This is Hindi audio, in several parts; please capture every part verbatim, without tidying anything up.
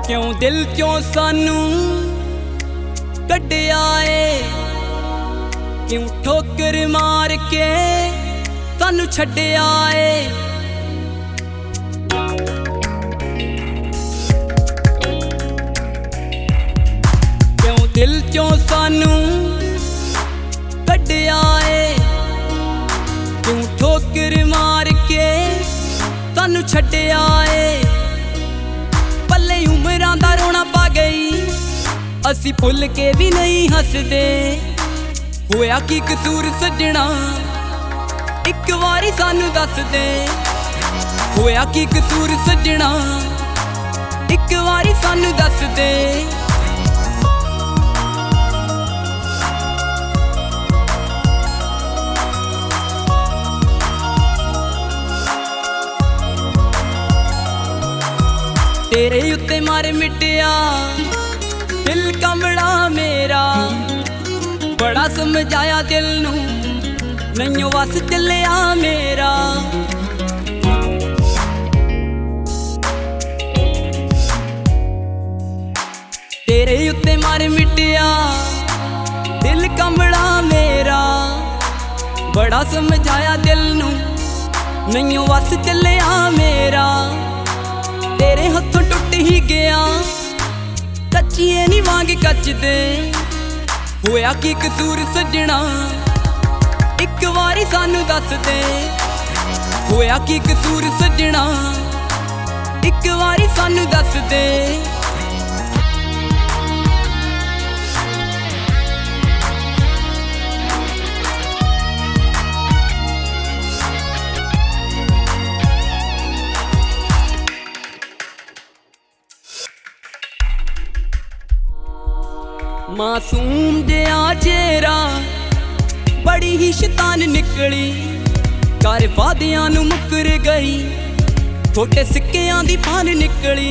क्यों दिल क्यों सानू कड्डिया ए, क्यों ठोकर मार के सानू छड्डिया ए। क्यों दिल क्यों सानू कड्डिया ए, क्यों ठोकर मार के सानू छड्डिया ए। पल्ले उमरां दा रोना पा गई, असी भुल के भी नहीं हसदे। होया की कसूर सजना, एक वारी सानू दस दे। होया की कसूर सजना, एक वारी सानू दस दे। तेरे उत्ते मारे मिटिया दिल कमड़ा मेरा, बड़ा समझाया दिल नू नैयो वस चलिया मेरा। तेरे उत्ते मारे मिटिया दिल कमड़ा मेरा, बड़ा समझाया दिल नू नैयो वस चलिया मेरा। तेरे हथों टुट ही गया, कच्चिए नी वांग कच दे। होया की कसूर सजना, एक वारी सानू दस दे। होया की कसूर सजना, एक वारी सानू दस दे। मासूम जिहा चेहरा, बड़ी ही शैतान निकली। घर वादियां नू मुकर गई, छोटे सिक्कियां दी पान निकली।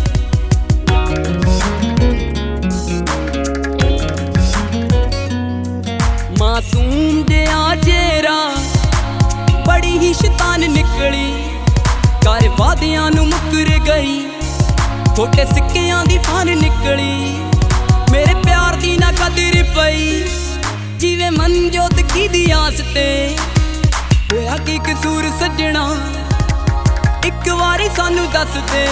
मासूम जिहा चेहरा, बड़ी ही शैतान निकली। घर वादियां नू मुकर गई, छोटे सिक्कियां दी पान निकली। मेरे प्यार दी ना कदर पई, जिवें मनजोत की दी आस ते। होया की कसूर सजना, एक वारी सानू दस दे।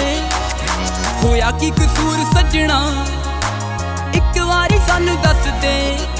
होया की कसूर सजना, एक वारी सानू दस दे।